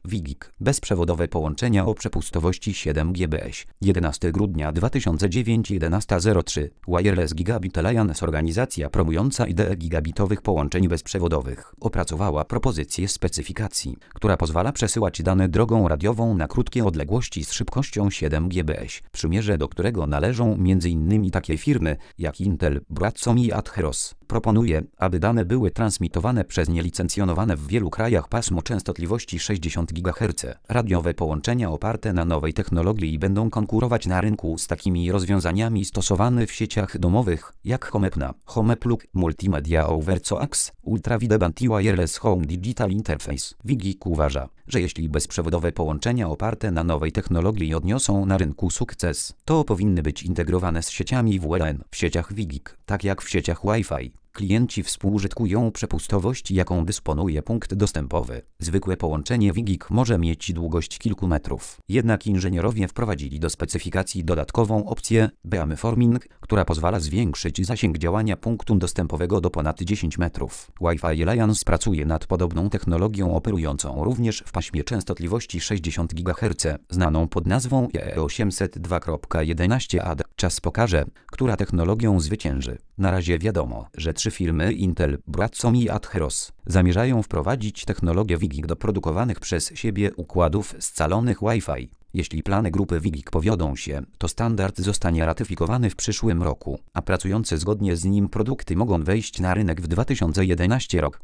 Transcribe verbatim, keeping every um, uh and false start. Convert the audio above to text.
WiGig. Bezprzewodowe połączenia o przepustowości siedem gigabitów. jedenastego grudnia dwa tysiące dziewiątego jedenaście zero trzy. Wireless Gigabit Alliance, organizacja promująca ideę gigabitowych połączeń bezprzewodowych, opracowała propozycję specyfikacji, która pozwala przesyłać dane drogą radiową na krótkie odległości z szybkością siedem gigabitów, przymierze do którego należą między innymi takie firmy jak Intel, Broadcom i Atheros. Proponuje, aby dane były transmitowane przez nielicencjonowane w wielu krajach pasmo częstotliwości sześćdziesiąt gigaherców. Radiowe połączenia oparte na nowej technologii będą konkurować na rynku z takimi rozwiązaniami stosowane w sieciach domowych jak HomePna, HomePlug, Multimedia over Coax, Ultra Wideband i Wireless Home Digital Interface. WiGig uważa, że jeśli bezprzewodowe połączenia oparte na nowej technologii odniosą na rynku sukces, to powinny być integrowane z sieciami W L A N. W sieciach WiGig, tak jak w sieciach Wi-Fi, klienci współużytkują przepustowość, jaką dysponuje punkt dostępowy. Zwykłe połączenie WiGig może mieć długość kilku metrów. Jednak inżynierowie wprowadzili do specyfikacji dodatkową opcję beamforming, która pozwala zwiększyć zasięg działania punktu dostępowego do ponad dziesięć metrów. Wi-Fi Alliance pracuje nad podobną technologią operującą również w paśmie częstotliwości sześćdziesiąt gigaherców, znaną pod nazwą E E osiemset dwa kropka jedenaście A D. Czas pokaże, która technologią zwycięży. Na razie wiadomo, że trzy firmy Intel, Broadcom i Atheros zamierzają wprowadzić technologię WiGig do produkowanych przez siebie układów scalonych Wi-Fi. Jeśli plany grupy WiGig powiodą się, to standard zostanie ratyfikowany w przyszłym roku, a pracujące zgodnie z nim produkty mogą wejść na rynek w dwa tysiące jedenastym roku.